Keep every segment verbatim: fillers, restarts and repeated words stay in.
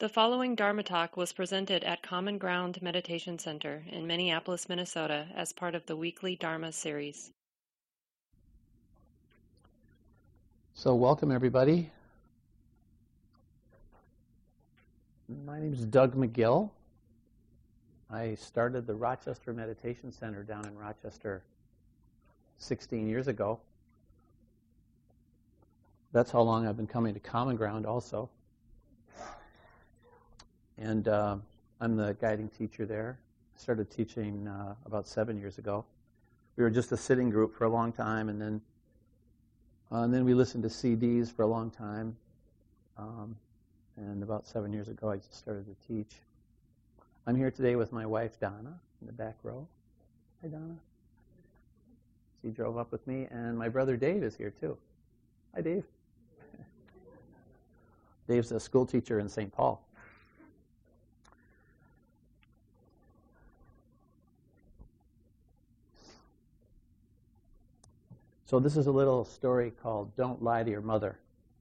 The following Dharma talk was presented at Common Ground Meditation Center in Minneapolis, Minnesota, as part of the weekly Dharma series. So welcome everybody. My name is Doug McGill. I started the Rochester Meditation Center down in Rochester sixteen years ago. That's how long I've been coming to Common Ground also. And uh, I'm the guiding teacher there. I started teaching uh, about seven years ago. We were just a sitting group for a long time, and then uh, and then we listened to C Ds for a long time. Um, and about seven years ago, I just started to teach. I'm here today with my wife, Donna, in the back row. Hi, Donna. She drove up with me, and my brother Dave is here, too. Hi, Dave. Dave's a school teacher in Saint Paul. So this is a little story called Don't Lie to Your Mother.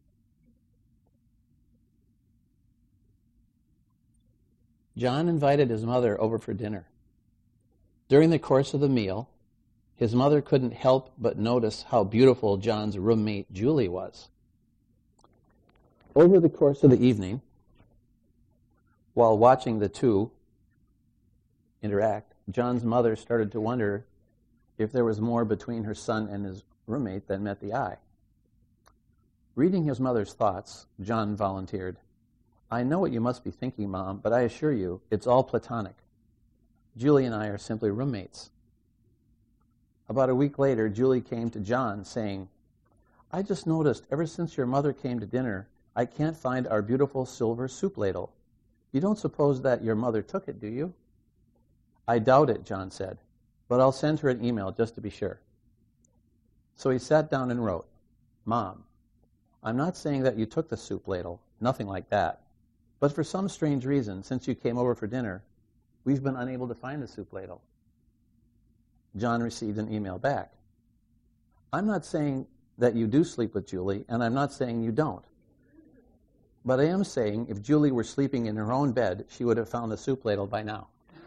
John invited his mother over for dinner. During the course of the meal, his mother couldn't help but notice how beautiful John's roommate Julie was. Over the course of the evening, while watching the two interact, John's mother started to wonder if there was more between her son and his roommate than met the eye. Reading his mother's thoughts, John volunteered, "I know what you must be thinking, Mom, but I assure you, it's all platonic. Julie and I are simply roommates." About a week later, Julie came to John saying, "I just noticed ever since your mother came to dinner, I can't find our beautiful silver soup ladle. You don't suppose that your mother took it, do you?" "I doubt it," John said, "but I'll send her an email just to be sure." So he sat down and wrote, "Mom, I'm not saying that you took the soup ladle, nothing like that. But for some strange reason, since you came over for dinner, we've been unable to find the soup ladle." John received an email back. "I'm not saying that you do sleep with Julie, and I'm not saying you don't. But I am saying if Julie were sleeping in her own bed, she would have found the soup ladle by now."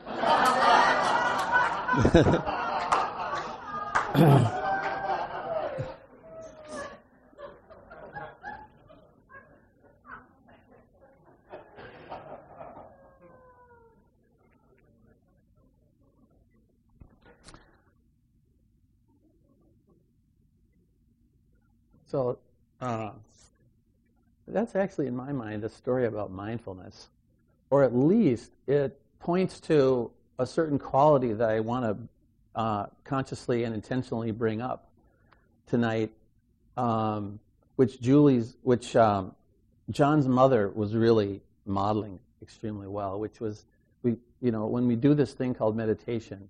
So uh, that's actually, in my mind, a story about mindfulness. Or at least it points to a certain quality that I want to uh, consciously and intentionally bring up tonight, um, which Julie's, which um, John's mother was really modeling extremely well, which was, we, you know, when we do this thing called meditation,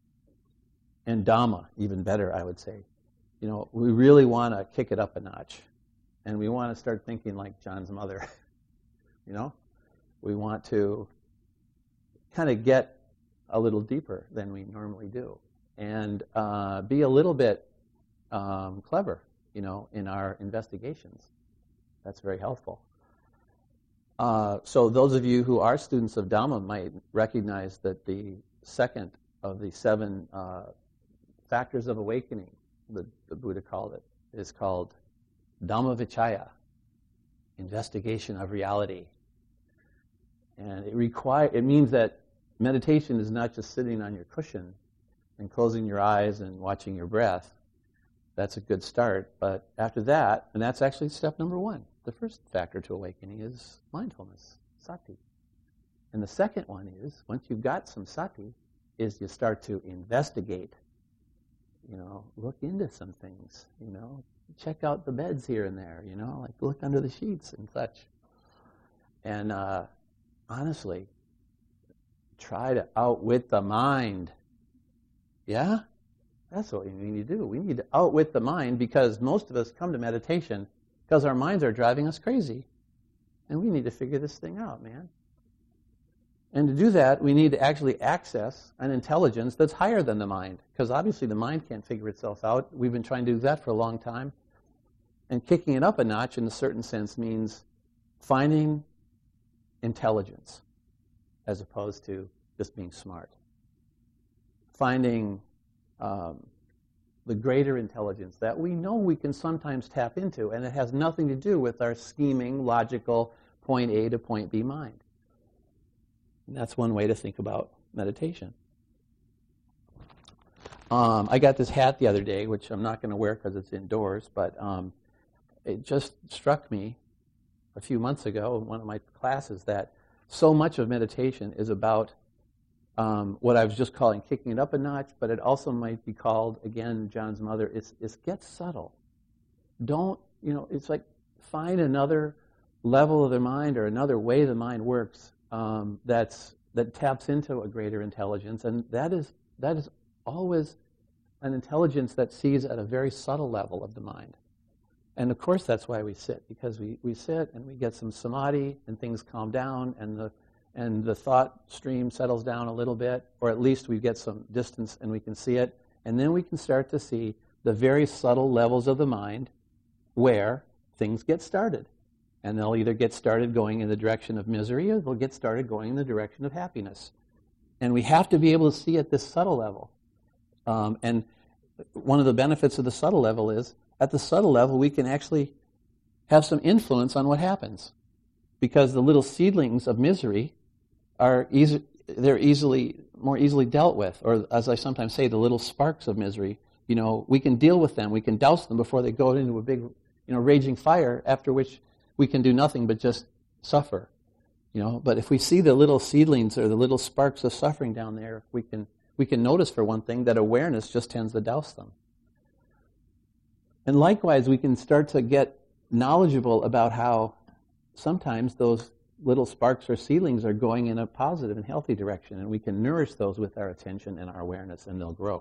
and Dhamma, even better, I would say, you know, we really want to kick it up a notch, and we want to start thinking like John's mother. You know, we want to kind of get a little deeper than we normally do, and uh, be a little bit um, clever, you know, in our investigations. That's very helpful. Uh, so those of you who are students of Dhamma might recognize that the second of the seven uh, factors of awakening, The, the Buddha called it, is called Dhammavichaya, investigation of reality. And it require it means that meditation is not just sitting on your cushion and closing your eyes and watching your breath. That's a good start. But after that, and that's actually step number one, the first factor to awakening is mindfulness, sati. And the second one is, once you've got some sati, is you start to investigate. You know, look into some things, you know, check out the beds here and there, you know, like look under the sheets and such. And uh, honestly, try to outwit the mind. Yeah? That's what we need to do. We need to outwit the mind, because most of us come to meditation because our minds are driving us crazy. And we need to figure this thing out, man. And to do that, we need to actually access an intelligence that's higher than the mind, because obviously the mind can't figure itself out. We've been trying to do that for a long time. And kicking it up a notch, in a certain sense, means finding intelligence as opposed to just being smart. Finding um, the greater intelligence that we know we can sometimes tap into, and it has nothing to do with our scheming, logical, point A to point B mind. And that's one way to think about meditation. Um, I got this hat the other day, which I'm not going to wear because it's indoors, but um, it just struck me a few months ago in one of my classes that so much of meditation is about um, what I was just calling kicking it up a notch, but it also might be called, again, John's mother, it's, it's get subtle. Don't, you know, it's like find another level of the mind or another way the mind works um, that's that taps into a greater intelligence, and that is that is always an intelligence that sees at a very subtle level of the mind. And of course that's why we sit, because we, we sit and we get some samadhi and things calm down and the and the thought stream settles down a little bit, or at least we get some distance and we can see it, and then we can start to see the very subtle levels of the mind where things get started. And they'll either get started going in the direction of misery or they'll get started going in the direction of happiness. And we have to be able to see at this subtle level. Um, and one of the benefits of the subtle level is, at the subtle level, we can actually have some influence on what happens. Because the little seedlings of misery are easy, they're easily, more easily dealt with. Or as I sometimes say, the little sparks of misery, you know, we can deal with them. We can douse them before they go into a big, you know, raging fire, after which we can do nothing but just suffer, you know. But if we see the little seedlings or the little sparks of suffering down there, we can we can notice, for one thing, that awareness just tends to douse them. And likewise, we can start to get knowledgeable about how sometimes those little sparks or seedlings are going in a positive and healthy direction, and we can nourish those with our attention and our awareness, and they'll grow.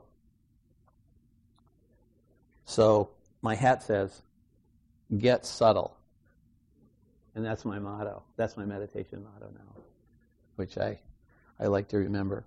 So my hat says, get subtle. And that's my motto. That's my meditation motto now, which I, I like to remember.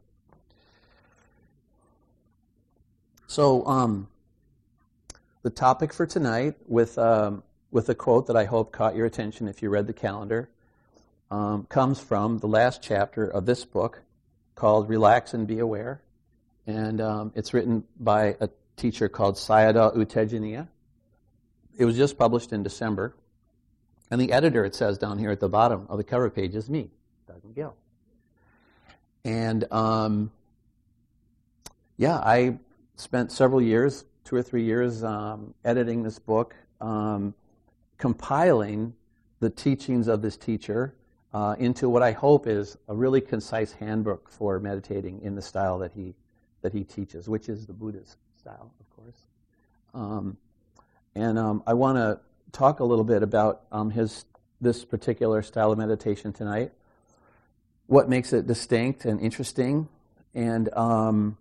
So um, the topic for tonight, with um, with a quote that I hope caught your attention if you read the calendar, um, comes from the last chapter of this book called Relax and Be Aware. And um, it's written by a teacher called Sayadaw U Tejaniya. It was just published in December. And the editor, it says down here at the bottom of the cover page, is me, Doug McGill. And um, yeah, I spent several years, two or three years, um, editing this book, um, compiling the teachings of this teacher uh, into what I hope is a really concise handbook for meditating in the style that he that he teaches, which is the Buddha's style, of course. Um, and um, I want to talk a little bit about um, his this particular style of meditation tonight, what makes it distinct and interesting, and um,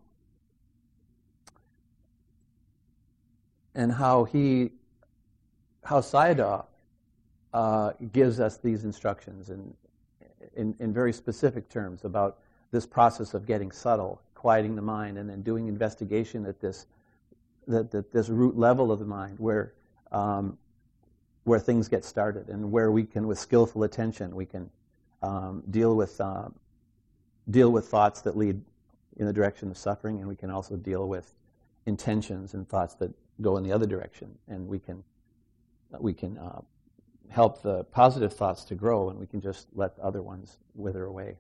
and how he how Sayadaw uh, gives us these instructions in, in in very specific terms about this process of getting subtle, quieting the mind, and then doing investigation at this that, that this root level of the mind where um, where things get started, and where we can, with skillful attention, we can um, deal with uh, deal with thoughts that lead in the direction of suffering, and we can also deal with intentions and thoughts that go in the other direction, and we can we can uh, help the positive thoughts to grow, and we can just let the other ones wither away.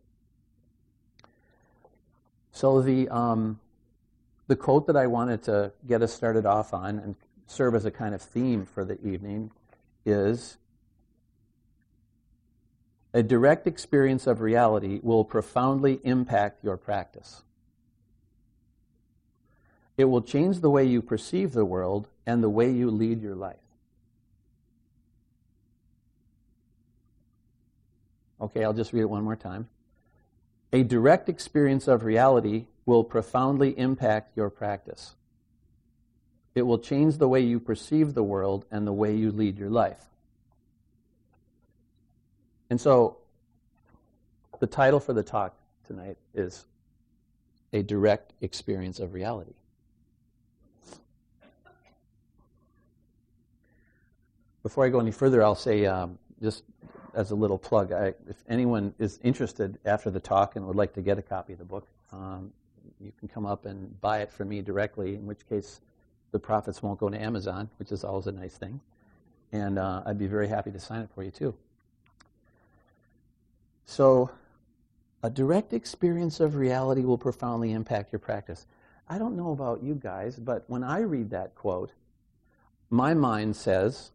So the um, the quote that I wanted to get us started off on and serve as a kind of theme for the evening is, a direct experience of reality will profoundly impact your practice. It will change the way you perceive the world and the way you lead your life. Okay, I'll just read it one more time. A direct experience of reality will profoundly impact your practice. It will change the way you perceive the world and the way you lead your life. And so, the title for the talk tonight is A Direct Experience of Reality. Before I go any further, I'll say, um, just as a little plug, I, if anyone is interested after the talk and would like to get a copy of the book, um, you can come up and buy it from me directly, in which case the profits won't go to Amazon, which is always a nice thing. And uh, I'd be very happy to sign it for you, too. So, a direct experience of reality will profoundly impact your practice. I don't know about you guys, but when I read that quote, my mind says,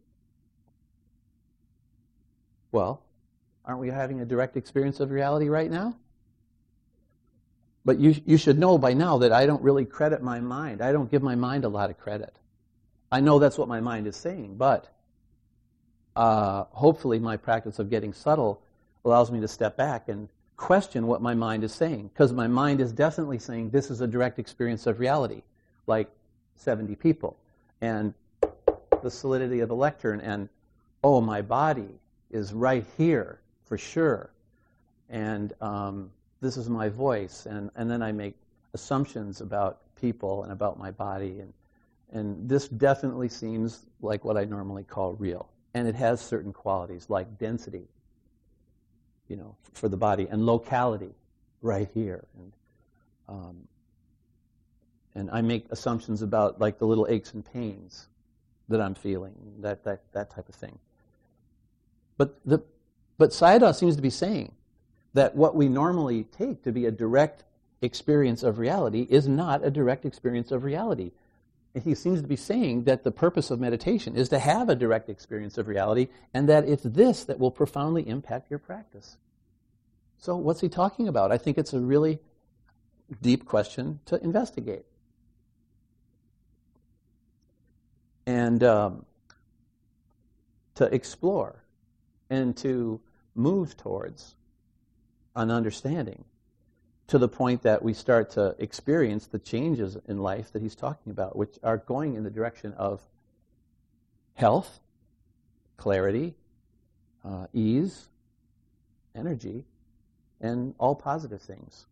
well, aren't we having a direct experience of reality right now? But you, you should know by now that I don't really credit my mind. I don't give my mind a lot of credit. I know that's what my mind is saying, but uh, hopefully my practice of getting subtle allows me to step back and question what my mind is saying, because my mind is definitely saying this is a direct experience of reality, like seventy people, and the solidity of the lectern, and oh, my body is right here for sure, and um, this is my voice, and, and then I make assumptions about people and about my body, and and this definitely seems like what I normally call real, and it has certain qualities like density, you know, for the body, and locality, right here, and um, and I make assumptions about like the little aches and pains that I'm feeling, that that that type of thing. But the but Sayadaw seems to be saying that what we normally take to be a direct experience of reality is not a direct experience of reality. And he seems to be saying that the purpose of meditation is to have a direct experience of reality, and that it's this that will profoundly impact your practice. So what's he talking about? I think it's a really deep question to investigate. And um, to explore and to move towards an understanding, to the point that we start to experience the changes in life that he's talking about, which are going in the direction of health, clarity, uh, ease, energy, and all positive things.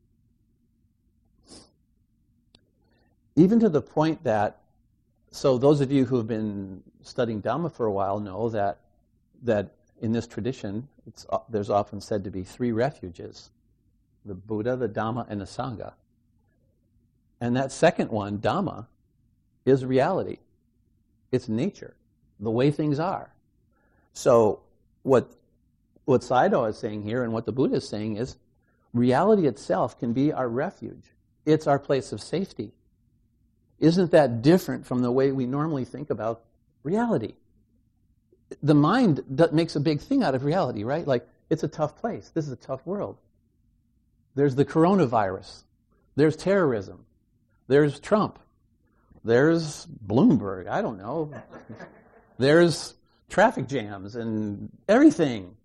Even to the point that, so those of you who have been studying Dhamma for a while know that that in this tradition, it's, uh, there's often said to be three refuges: the Buddha, the Dhamma, and the Sangha. And that second one, Dhamma, is reality. It's nature, the way things are. So what what Sayadaw is saying here, and what the Buddha is saying, is reality itself can be our refuge. It's our place of safety. Isn't that different from the way we normally think about reality? The mind makes a big thing out of reality, right? Like, it's a tough place. This is a tough world. There's the coronavirus. There's terrorism. There's Trump. There's Bloomberg. I don't know. There's traffic jams and everything.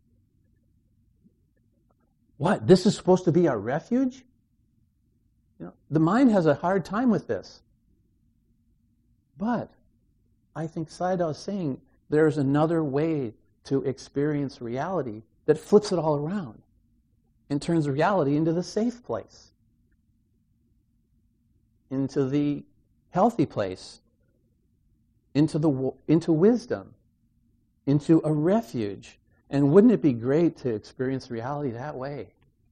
What? This is supposed to be our refuge? You know, the mind has a hard time with this. But I think Sayadaw is saying there's another way to experience reality that flips it all around and turns reality into the safe place, into the healthy place, into the into wisdom, into a refuge. And wouldn't it be great to experience reality that way?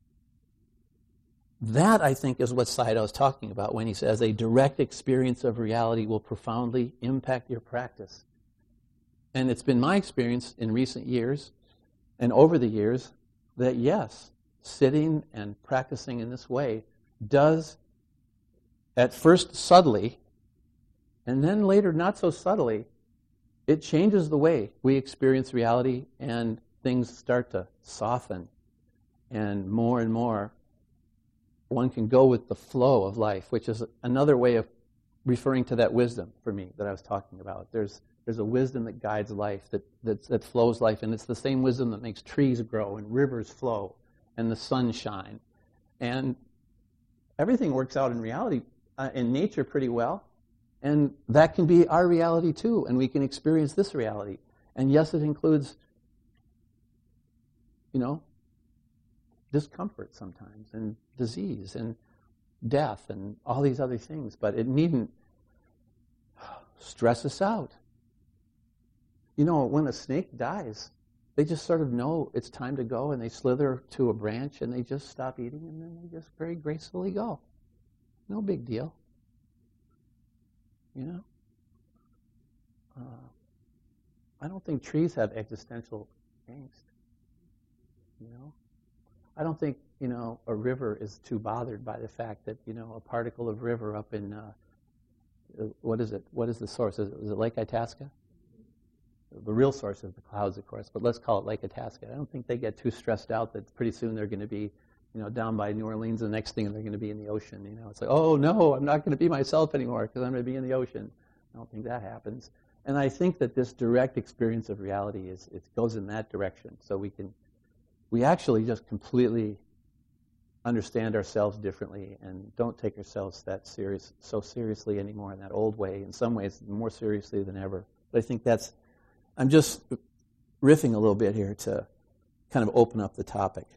That, I think, is what Sayadaw is talking about when he says a direct experience of reality will profoundly impact your practice. And it's been my experience in recent years and over the years that, yes, sitting and practicing in this way does, at first subtly, and then later not so subtly, it changes the way we experience reality, and things start to soften, and more and more one can go with the flow of life, which is another way of referring to that wisdom for me that I was talking about. There's there's a wisdom that guides life, that, that, that flows life, and it's the same wisdom that makes trees grow and rivers flow and the sun shine. And everything works out in reality, uh, in nature pretty well, and that can be our reality too, and we can experience this reality. And yes, it includes, you know, discomfort sometimes, and disease, and death, and all these other things, but it needn't stress us out. You know, when a snake dies, they just sort of know it's time to go, and they slither to a branch, and they just stop eating, and then they just very gracefully go. No big deal. You know? Uh, I don't think trees have existential angst. You know? I don't think, you know, a river is too bothered by the fact that, you know, a particle of river up in, uh, what is it? What is the source? Is it, is it Lake Itasca? The real source is the clouds, of course, but let's call it Lake Itasca. I don't think they get too stressed out that pretty soon they're going to be, you know, down by New Orleans, and the next thing they're going to be in the ocean. You know, it's like, oh no, I'm not going to be myself anymore because I'm going to be in the ocean. I don't think that happens. And I think that this direct experience of reality is it goes in that direction. So we can, we actually just completely understand ourselves differently and don't take ourselves that serious, so seriously anymore in that old way. In some ways, more seriously than ever. But I think that's. I'm just riffing a little bit here to kind of open up the topic.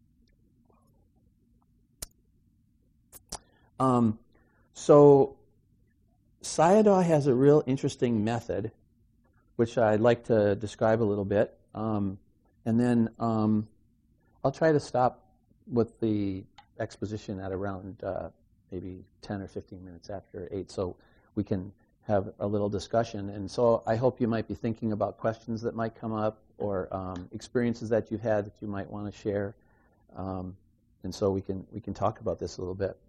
Um, so Sayadaw has a real interesting method, which I'd like to describe a little bit. Um, and then um, I'll try to stop with the exposition at around uh, maybe ten or fifteen minutes after eight, so we can have a little discussion. And so I hope you might be thinking about questions that might come up or um, experiences that you've had that you might want to share. Um, and so we can we can talk about this a little bit.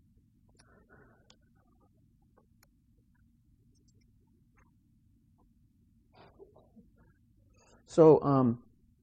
So um,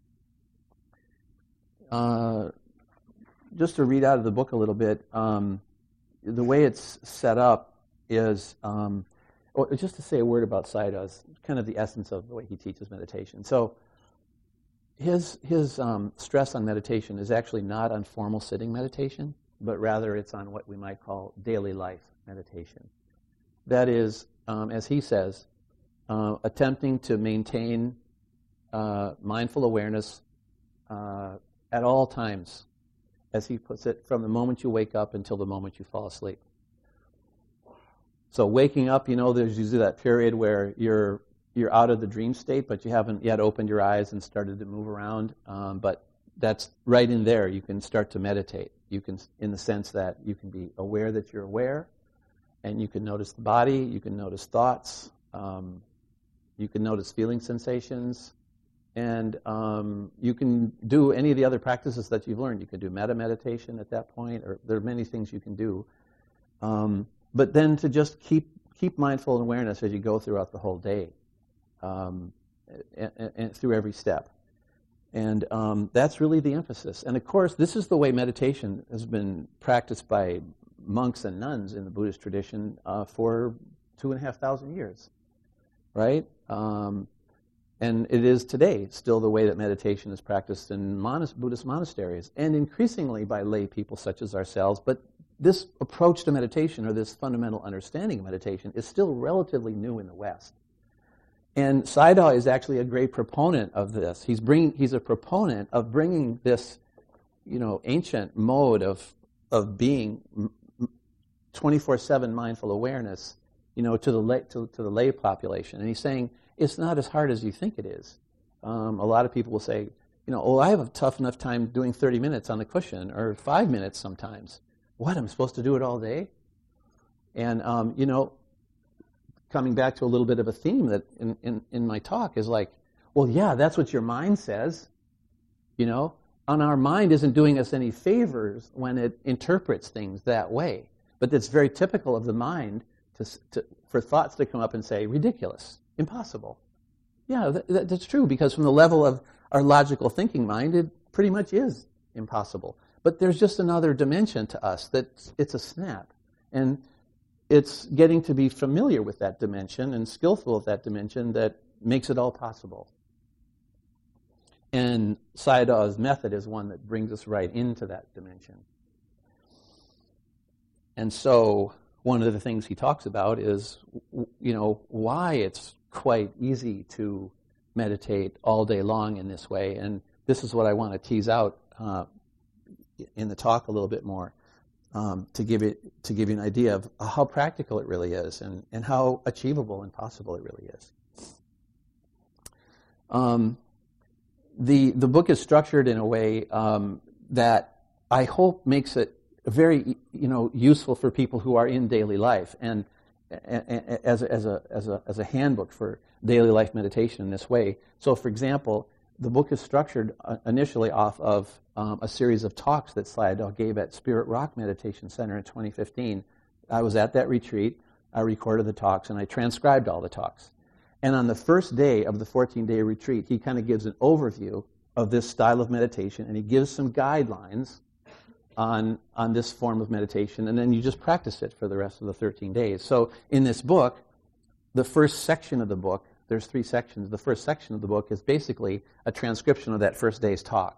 uh, just to read out of the book a little bit, um, the way it's set up is um, Oh, just to say a word about Sayadaw, kind of the essence of the way he teaches meditation. So his his um, stress on meditation is actually not on formal sitting meditation, but rather it's on what we might call daily life meditation. That is, um, as he says, uh, attempting to maintain uh, mindful awareness uh, at all times, as he puts it, from the moment you wake up until the moment you fall asleep. So waking up, you know, there's usually that period where you're you're out of the dream state, but you haven't yet opened your eyes and started to move around. Um, but that's right in there. You can start to meditate. You can, in the sense that you can be aware that you're aware, and you can notice the body. You can notice thoughts. Um, you can notice feeling sensations, and um, you can do any of the other practices that you've learned. You can do metta meditation at that point, or there are many things you can do. Um, But then to just keep keep mindful awareness as you go throughout the whole day, um, and, and through every step. And um, that's really the emphasis. And of course, this is the way meditation has been practiced by monks and nuns in the Buddhist tradition uh, for two and a half thousand years, right? Um, and it is today still the way that meditation is practiced in monas- Buddhist monasteries, and increasingly by lay people such as ourselves. But this approach to meditation, or this fundamental understanding of meditation, is still relatively new in the West. And Sayadaw is actually a great proponent of this. He's bringing, he's a proponent of bringing this, you know, ancient mode of of being twenty-four seven mindful awareness, you know, to the lay, to, to the lay population. And he's saying it's not as hard as you think it is. Um, a lot of people will say, you know, oh, I have a tough enough time doing thirty minutes on the cushion, or five minutes sometimes. What, I'm supposed to do it all day? And, um, you know, coming back to a little bit of a theme that in, in, in my talk is like, well, yeah, that's what your mind says, you know, and our mind isn't doing us any favors when it interprets things that way. But it's very typical of the mind to, to, for thoughts to come up and say, ridiculous, impossible. Yeah, that, that's true, because from the level of our logical thinking mind, it pretty much is impossible. But there's just another dimension to us that it's a snap. And it's getting to be familiar with that dimension and skillful with that dimension that makes it all possible. And Sayadaw's method is one that brings us right into that dimension. And so one of the things he talks about is, you know, why it's quite easy to meditate all day long in this way. And this is what I want to tease out uh, in the talk a little bit more, um, to give it to give you an idea of how practical it really is, and, and how achievable and possible it really is. Um, the the book is structured in a way um, that I hope makes it very, you know, useful for people who are in daily life, and, and, and as a, as a as a as a handbook for daily life meditation in this way. So, for example, the book is structured uh, initially off of um, a series of talks that Sayadaw gave at Spirit Rock Meditation Center in twenty fifteen. I was at that retreat. I recorded the talks, and I transcribed all the talks. And on the first day of the fourteen-day retreat, he kind of gives an overview of this style of meditation, and he gives some guidelines on, on this form of meditation, and then you just practice it for the rest of the thirteen days. So in this book, the first section of the book, there's three sections. The first section of the book is basically a transcription of that first day's talk.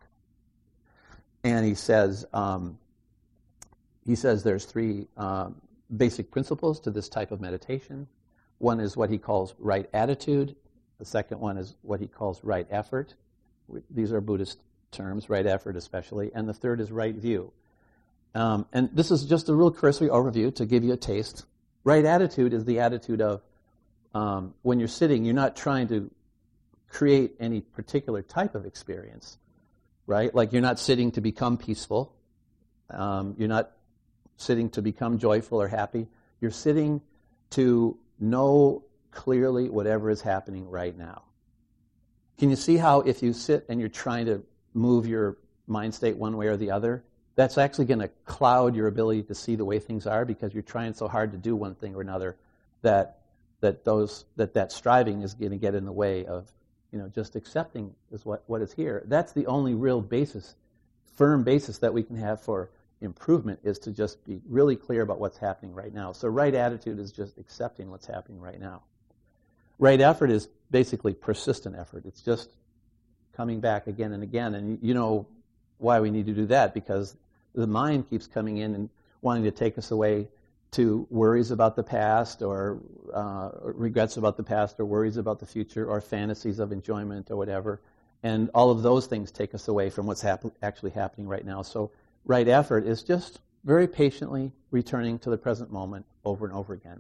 And he says, um, he says there's three um, basic principles to this type of meditation. One is what he calls right attitude. The second one is what he calls right effort. These are Buddhist terms, right effort especially. And the third is right view. Um, and this is just a real cursory overview to give you a taste. Right attitude is the attitude of um, when you're sitting, you're not trying to create any particular type of experience, right? Like you're not sitting to become peaceful. Um, you're not sitting to become joyful or happy. You're sitting to know clearly whatever is happening right now. Can you see how if you sit and you're trying to move your mind state one way or the other, that's actually going to cloud your ability to see the way things are, because you're trying so hard to do one thing or another that that those that that striving is going to get in the way of, you know, just accepting is what, what is here. That's the only real basis, firm basis that we can have for improvement, is to just be really clear about what's happening right now. So right attitude is just accepting what's happening right now. Right effort is basically persistent effort. It's just coming back again and again. And you know why we need to do that, because the mind keeps coming in and wanting to take us away to worries about the past, or uh, regrets about the past, or worries about the future, or fantasies of enjoyment or whatever. And all of those things take us away from what's hap- actually happening right now. So right effort is just very patiently returning to the present moment over and over again.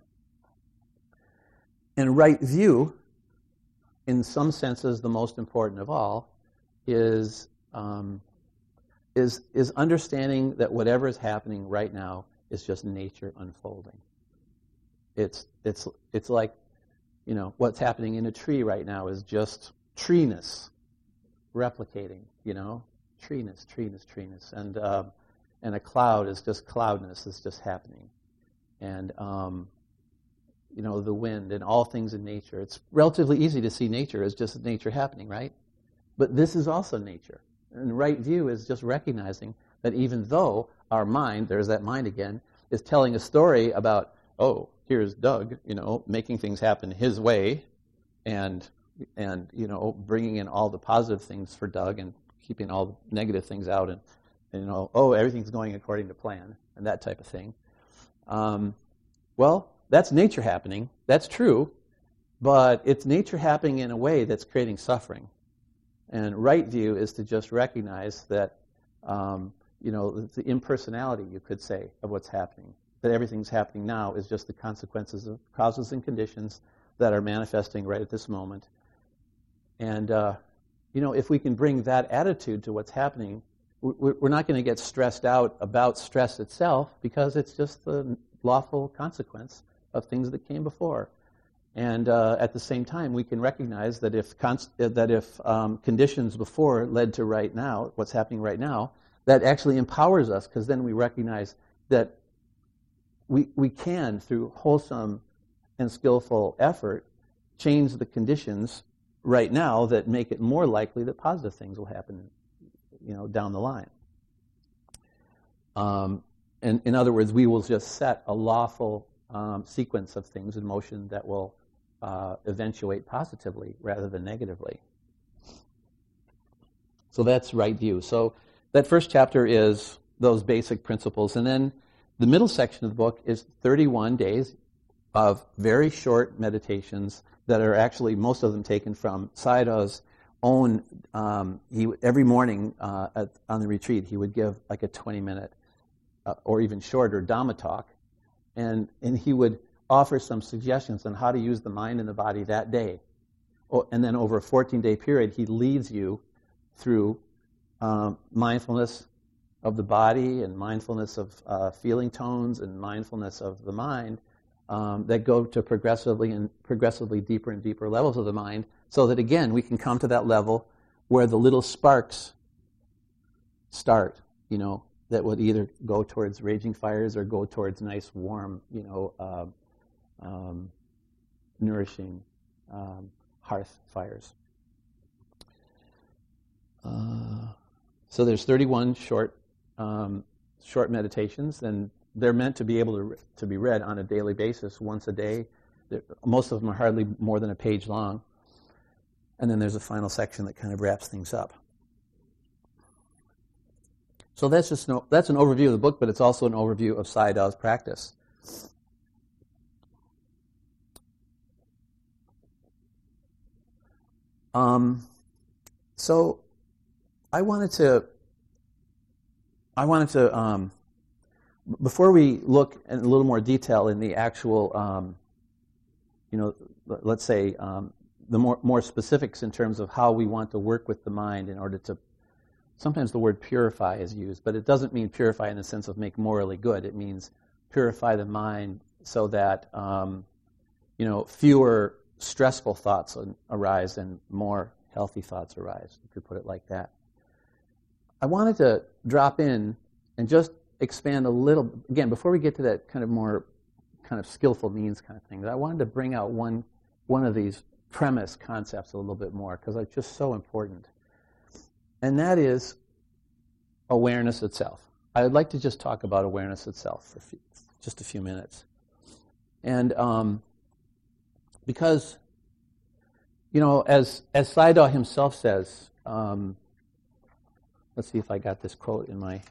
And right view, in some senses the most important of all, is um, is is understanding that whatever is happening right now is just nature unfolding. It's it's it's like, you know, what's happening in a tree right now is just treeness replicating, you know, treeness, treeness, treeness, and uh, and a cloud is just cloudness. It's just happening, and um, you know, the wind and all things in nature. It's relatively easy to see nature as just nature happening, right? But this is also nature. And right view is just recognizing that even though our mind, there's that mind again, is telling a story about, oh, here's Doug, you know, making things happen his way, and and you know, bringing in all the positive things for Doug and keeping all the negative things out, and, and you know, oh, everything's going according to plan, and that type of thing. Um, well, that's nature happening. That's true, but it's nature happening in a way that's creating suffering. And right view is to just recognize that, um, you know, the impersonality, you could say, of what's happening. That everything's happening now is just the consequences of causes and conditions that are manifesting right at this moment. And, uh, you know, if we can bring that attitude to what's happening, we're not going to get stressed out about stress itself, because it's just the lawful consequence of things that came before. And uh, at the same time, we can recognize that if const- that if um, conditions before led to right now, what's happening right now, that actually empowers us, because then we recognize that we we can, through wholesome and skillful effort, change the conditions right now that make it more likely that positive things will happen, you know, down the line. Um, and in other words, we will just set a lawful um, sequence of things in motion that will Uh, eventuate positively rather than negatively. So that's right view. So that first chapter is those basic principles. And then the middle section of the book is thirty-one days of very short meditations that are actually, most of them taken from Sayadaw's own, um, he, every morning uh, at, on the retreat, he would give like a twenty-minute uh, or even shorter Dhamma talk. And, and he would offer some suggestions on how to use the mind and the body that day. Oh, and then over a fourteen-day period, he leads you through um, mindfulness of the body and mindfulness of uh, feeling tones and mindfulness of the mind um, that go to progressively and progressively deeper and deeper levels of the mind, so that again we can come to that level where the little sparks start, you know, that would either go towards raging fires or go towards nice, warm, you know, uh, um, nourishing um, hearth fires. Uh, so there's thirty-one short um, short meditations, and they're meant to be able to to be read on a daily basis, once a day. They're, most of them are hardly more than a page long, and then there's a final section that kind of wraps things up. So that's just no, that's an overview of the book, but it's also an overview of Sayadaw's practice. Um, so I wanted to, I wanted to, um, before we look in a little more detail in the actual, um, you know, let's say um, the more more specifics in terms of how we want to work with the mind in order to. Sometimes the word purify is used, but it doesn't mean purify in the sense of make morally good. It means purify the mind so that um, you know fewer stressful thoughts arise and more healthy thoughts arise. You could put it like that. I wanted to drop in and just expand a little, again, before we get to that kind of more kind of skillful means kind of thing, I wanted to bring out one one of these premise concepts a little bit more, because it's just so important. And that is awareness itself. I would like to just talk about awareness itself for a few, just a few minutes. And um, because, you know, as, as Sayadaw himself says, um, let's see if I got this quote in my...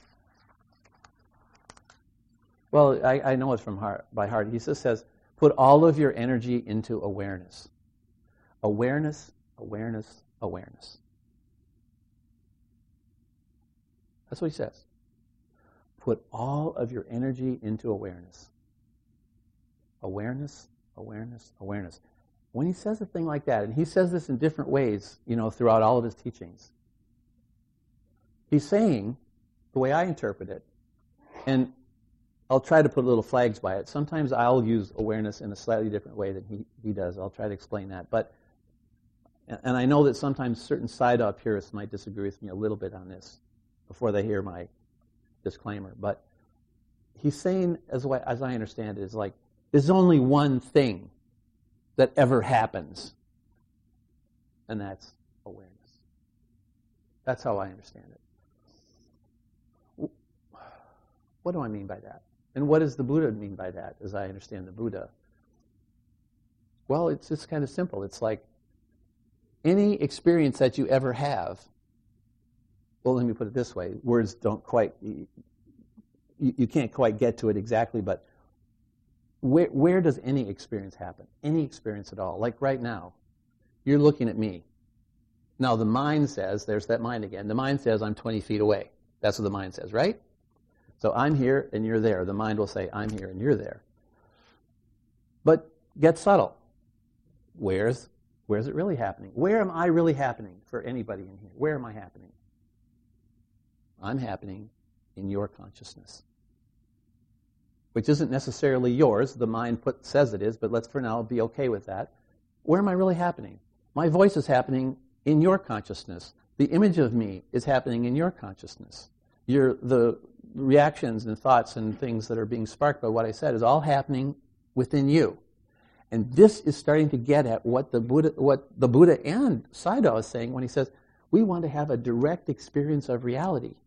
Well, I, I know it from heart, by heart. He just says, put all of your energy into awareness. Awareness, awareness, awareness. That's what he says. Put all of your energy into awareness. Awareness, awareness, awareness. When he says a thing like that, and he says this in different ways, you know, throughout all of his teachings, he's saying, the way I interpret it, and I'll try to put little flags by it. Sometimes I'll use awareness in a slightly different way than he, he does. I'll try to explain that. But, and I know that sometimes certain Sayadaw purists might disagree with me a little bit on this before they hear my disclaimer. But he's saying, as, as I understand it, is like, there's only one thing that ever happens, and that's awareness. That's how I understand it. What do I mean by that? And what does the Buddha mean by that, as I understand the Buddha? Well, it's just kind of simple. It's like any experience that you ever have, well, let me put it this way. Words don't quite, you, you can't quite get to it exactly, but where, where does any experience happen? Any experience at all. Like right now, you're looking at me. Now the mind says, there's that mind again, the mind says I'm twenty feet away. That's what the mind says, right? So I'm here and you're there. The mind will say, I'm here and you're there. But get subtle. Where's, where's it really happening? Where am I really happening for anybody in here? Where am I happening? I'm happening in your consciousness, which isn't necessarily yours. The mind put, says it is, but let's for now be okay with that. Where am I really happening? My voice is happening in your consciousness. The image of me is happening in your consciousness. Your, the reactions and thoughts and things that are being sparked by what I said is all happening within you. And this is starting to get at what the Buddha, what the Buddha and Sayadaw is saying when he says, we want to have a direct experience of reality.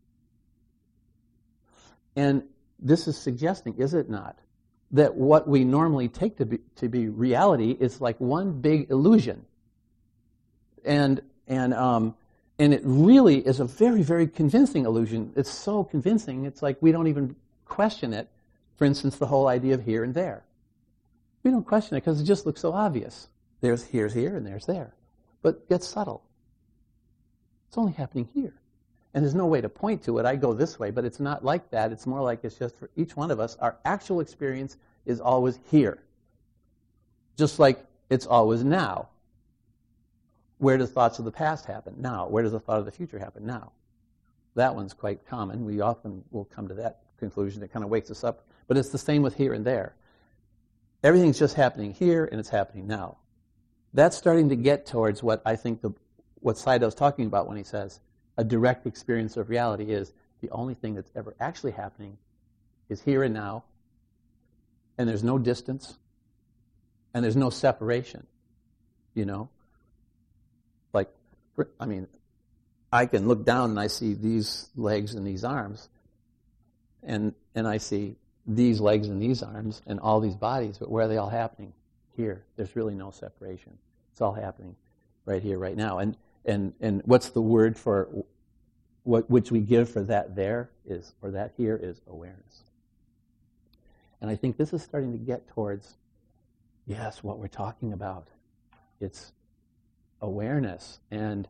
And this is suggesting, is it not, that what we normally take to be, to be reality is like one big illusion. And, and, um, and it really is a very, very convincing illusion. It's so convincing, it's like we don't even question it. For instance, the whole idea of here and there. We don't question it because it just looks so obvious. There's here's here and there's there. But get subtle. It's only happening here. And there's no way to point to it. I go this way, but it's not like that. It's more like it's just for each one of us, our actual experience is always here. Just like it's always now. where do thoughts of the past happen? Now. Where does the thought of the future happen? Now. That one's quite common. We often will come to that conclusion. It kind of wakes us up. But it's the same with here and there. Everything's just happening here, and it's happening now. That's starting to get towards what I think the what Sayadaw's talking about when he says a direct experience of reality is the only thing that's ever actually happening is here and now, and there's no distance, and there's no separation, you know? Like, I mean, I can look down and I see these legs and these arms, and and I see these legs and these arms and all these bodies, but where are they all happening? Here. There's really no separation. It's all happening right here, right now. And and and what's the word for what which we give for that there is, or that here is awareness. And I think this is starting to get towards, yes, what we're talking about. It's awareness. And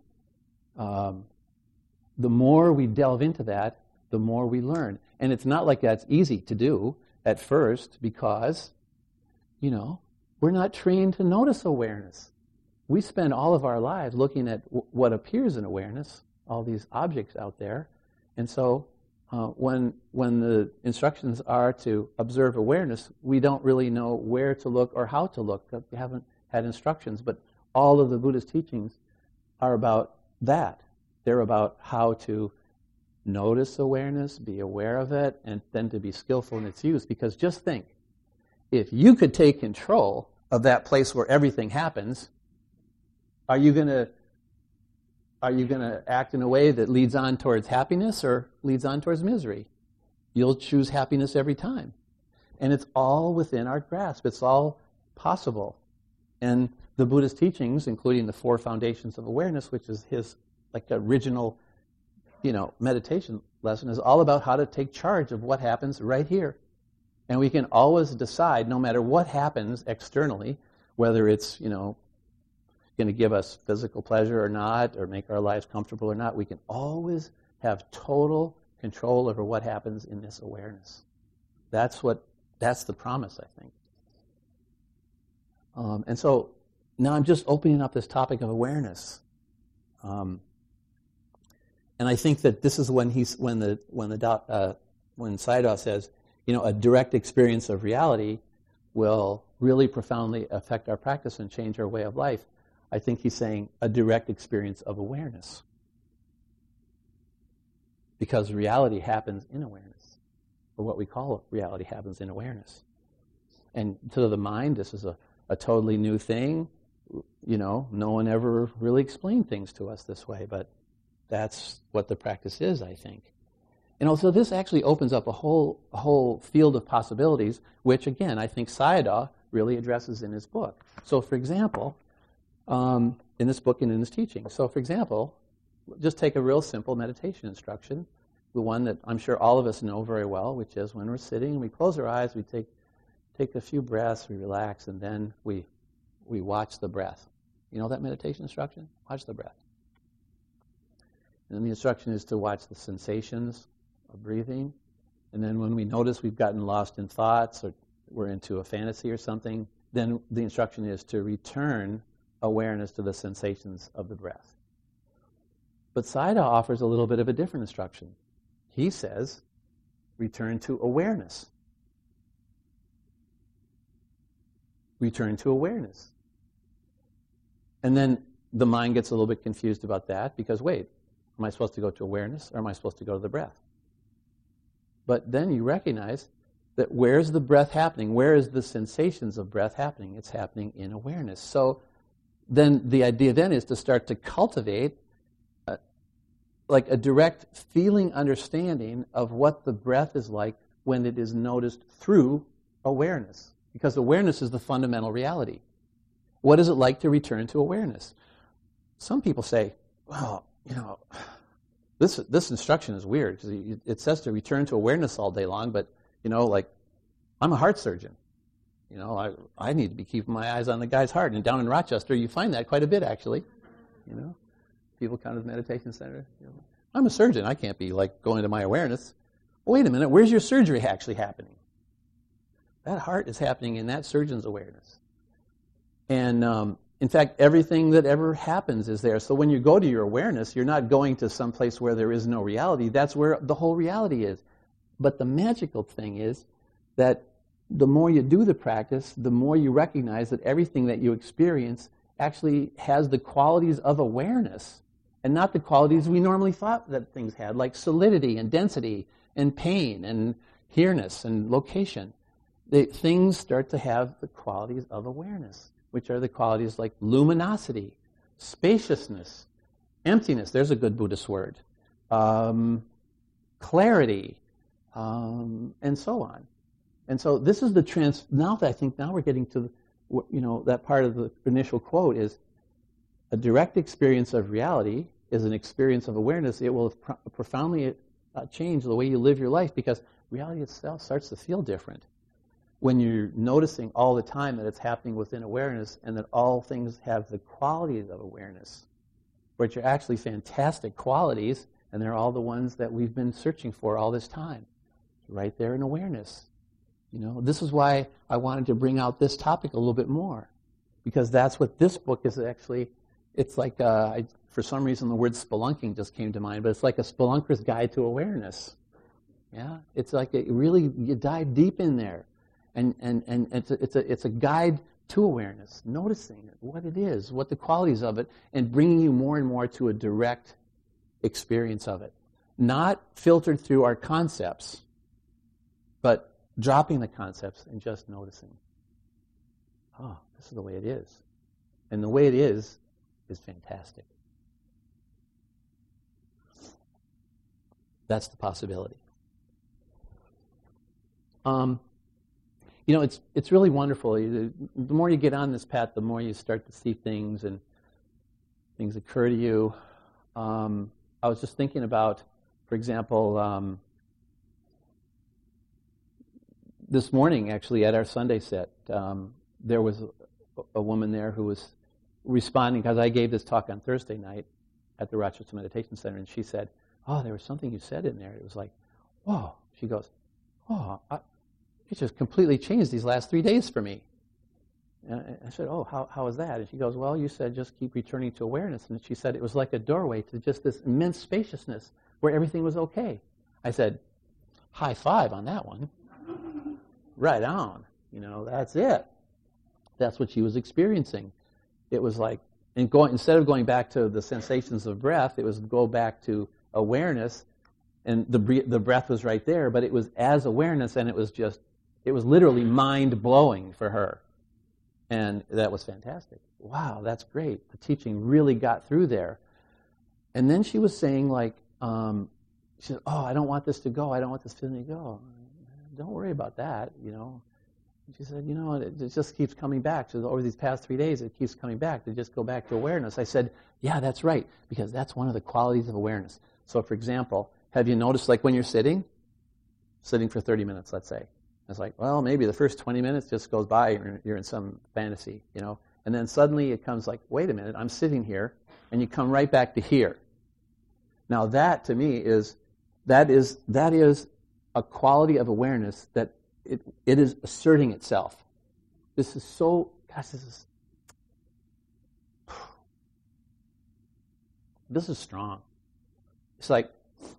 um, the more we delve into that, the more we learn. And it's not like that's easy to do at first because, you know, we're not trained to notice awareness. We spend all of our lives looking at w- what appears in awareness, all these objects out there. And so uh, when when the instructions are to observe awareness, we don't really know where to look or how to look. We haven't had instructions, but all of the Buddha's teachings are about that. They're about how to notice awareness, be aware of it, and then to be skillful in its use. Because just think, if you could take control of that place where everything happens, are you going to are you going to act in a way that leads on towards happiness or leads on towards misery? You'll choose happiness every time. And it's all within our grasp. It's all possible. And the Buddha's teachings, including the four foundations of awareness, which is his like original, you know, meditation lesson, is all about how to take charge of what happens right here. And we can always decide, no matter what happens externally, whether it's, you know, going to give us physical pleasure or not, or make our lives comfortable or not, we can always have total control over what happens in this awareness. That's what, that's the promise, I think. Um, and so now I'm just opening up this topic of awareness. Um, and I think that this is when he's, when the, when the, uh, when Sayadaw says, you know, a direct experience of reality will really profoundly affect our practice and change our way of life. I think he's saying a direct experience of awareness. Because reality happens in awareness. Or what we call reality happens in awareness. And to the mind, this is a, a totally new thing. You know, no one ever really explained things to us this way, but that's what the practice is, I think. And also this actually opens up a whole a whole field of possibilities, which again, I think Sayadaw really addresses in his book. So for example, um, in this book and in his teaching. So for example, just take a real simple meditation instruction, the one that I'm sure all of us know very well, which is when we're sitting, we close our eyes, we take take a few breaths, we relax, and then we we watch the breath. You know that meditation instruction? Watch the breath. And then the instruction is to watch the sensations of breathing. And then when we notice we've gotten lost in thoughts or we're into a fantasy or something, then the instruction is to return awareness to the sensations of the breath. But Sayadaw offers a little bit of a different instruction. He says, return to awareness. Return to awareness. And then the mind gets a little bit confused about that because, wait, am I supposed to go to awareness or am I supposed to go to the breath? But then you recognize that where's the breath happening? Where is the sensations of breath happening? It's happening in awareness. So then the idea then is to start to cultivate a, like a direct feeling understanding of what the breath is like when it is noticed through awareness. Because awareness is the fundamental reality. What is it like to return to awareness? Some people say, well, you know, this this instruction is weird because it says to return to awareness all day long, but, you know, like, I'm a heart surgeon. You know, I I need to be keeping my eyes on the guy's heart. And down in Rochester, you find that quite a bit, actually. You know, people come to the meditation center. You know, I'm a surgeon. I can't be, like, going to my awareness. Well, wait a minute. Where's your surgery actually happening? That heart is happening in that surgeon's awareness. And um, In fact, everything that ever happens is there. So when you go to your awareness, you're not going to some place where there is no reality. That's where the whole reality is. But the magical thing is that the more you do the practice, the more you recognize that everything that you experience actually has the qualities of awareness and not the qualities we normally thought that things had, like solidity and density and pain and here-ness and location. They, things start to have the qualities of awareness, which are the qualities like luminosity, spaciousness, emptiness, there's a good Buddhist word, um, clarity, um, and so on. And so this is the trans. Now that I think now we're getting to, you know, that part of the initial quote is, a direct experience of reality is an experience of awareness. It will pro- profoundly uh, change the way you live your life, because reality itself starts to feel different when you're noticing all the time that it's happening within awareness, and that all things have the qualities of awareness, which are actually fantastic qualities, and they're all the ones that we've been searching for all this time, right there in awareness. You know, this is why I wanted to bring out this topic a little bit more, because that's what this book is actually. It's like, uh, I, for some reason, the word spelunking just came to mind, but it's like a spelunker's guide to awareness. Yeah, it's like it really, you dive deep in there. And, and, and it's, a, it's, a, it's a guide to awareness, noticing what it is, what the qualities of it, and bringing you more and more to a direct experience of it. Not filtered through our concepts, but dropping the concepts and just noticing. Oh, this is the way it is. And the way it is, is fantastic. That's the possibility. Um... You know, it's it's really wonderful. The more you get on this path, the more you start to see things and things occur to you. Um, I was just thinking about, for example, um, this morning, actually, at our Sunday set, um, there was a, a woman there who was responding, because I gave this talk on Thursday night at the Rochester Meditation Center, and she said, oh, there was something you said in there. It was like, whoa. She goes, oh, I... it just completely changed these last three days for me. And I said, oh, how, how was that? And she goes, well, you said just keep returning to awareness. And she said it was like a doorway to just this immense spaciousness where everything was okay. I said, high five on that one. Right on. You know, that's it. That's what she was experiencing. It was like, and going, instead of going back to the sensations of breath, it was go back to awareness. And the the breath was right there, but it was as awareness, and it was just, it was literally mind-blowing for her. And that was fantastic. Wow, that's great. The teaching really got through there. And then she was saying, like, um, she said, oh, I don't want this to go. I don't want this feeling to go. Don't worry about that, you know. She said, you know, it, it just keeps coming back. She said, over these past three days, it keeps coming back to just go back to awareness. I said, yeah, that's right, because that's one of the qualities of awareness. So, for example, have you noticed, like, when you're sitting, sitting for thirty minutes, let's say, it's like, well, maybe the first twenty minutes just goes by, you're, you're in some fantasy, you know, and then suddenly it comes like, wait a minute, I'm sitting here, and you come right back to here. Now that, to me, is, that is, that is a quality of awareness that it, it is asserting itself. This is so, gosh, this is, this is strong. It's like,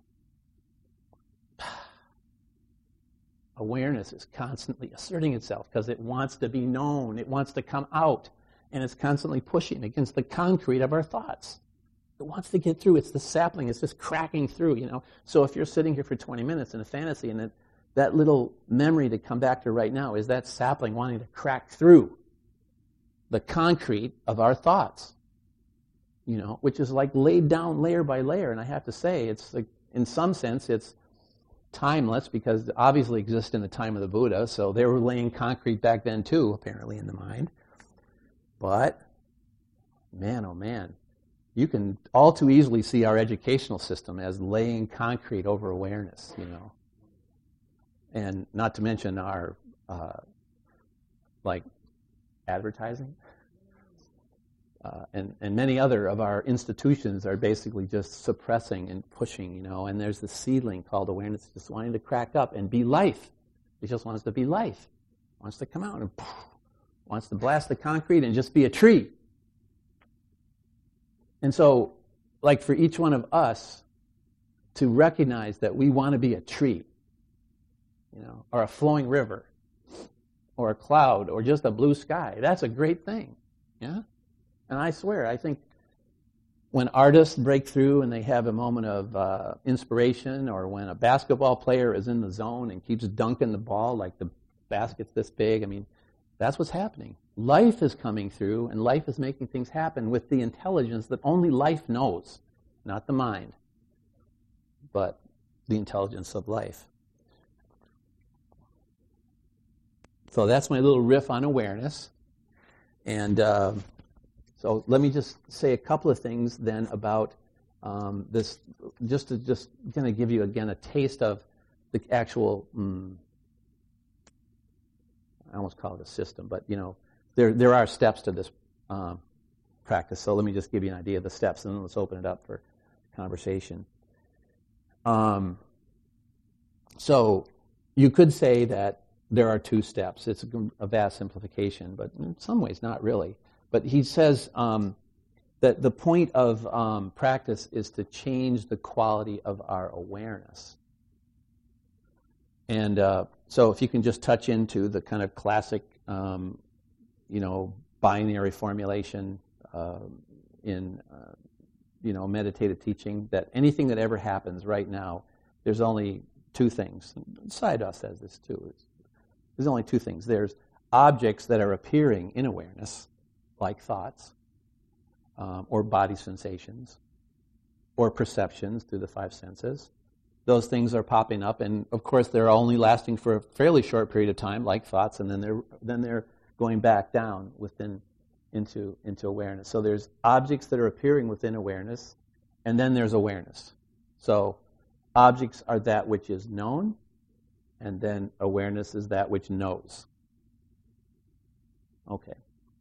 awareness is constantly asserting itself because it wants to be known. It wants to come out. And it's constantly pushing against the concrete of our thoughts. It wants to get through. It's the sapling. It's just cracking through, you know. So if you're sitting here for twenty minutes in a fantasy, and it, that little memory to come back to right now is that sapling wanting to crack through the concrete of our thoughts, you know, which is like laid down layer by layer. And I have to say, it's like, in some sense, it's timeless, because it obviously exists in the time of the Buddha, so they were laying concrete back then too, apparently, in the mind. But, man, oh man, you can all too easily see our educational system as laying concrete over awareness, you know. And not to mention our, uh, like, advertising. Uh, and, and many other of our institutions are basically just suppressing and pushing, you know, and there's this seedling called awareness just wanting to crack up and be life. It just wants to be life. Wants to come out and poof, wants to blast the concrete and just be a tree. And so, like for each one of us to recognize that we want to be a tree, you know, or a flowing river, or a cloud, or just a blue sky, that's a great thing. Yeah? And I swear, I think when artists break through and they have a moment of uh, inspiration, or when a basketball player is in the zone and keeps dunking the ball like the basket's this big, I mean, that's what's happening. Life is coming through, and life is making things happen with the intelligence that only life knows, not the mind, but the intelligence of life. So that's my little riff on awareness. And uh, so let me just say a couple of things then about um, this, just to just kind of give you again a taste of the actual, um, I almost call it a system, but you know, there there are steps to this um, practice. So let me just give you an idea of the steps, and then let's open it up for conversation. Um, so you could say that there are two steps. It's a vast simplification, but in some ways not really. But he says um, that the point of um, practice is to change the quality of our awareness. And uh, so if you can just touch into the kind of classic, um, you know, binary formulation uh, in, uh, you know, meditative teaching, that anything that ever happens right now, there's only two things. Sayadaw says this too. There's only two things. There's objects that are appearing in awareness, like thoughts, um, or body sensations, or perceptions through the five senses. Those things are popping up, and of course they're only lasting for a fairly short period of time, like thoughts, and then they're then they're going back down within into into awareness. So there's objects that are appearing within awareness, and then there's awareness. So objects are that which is known, and then awareness is that which knows. Okay.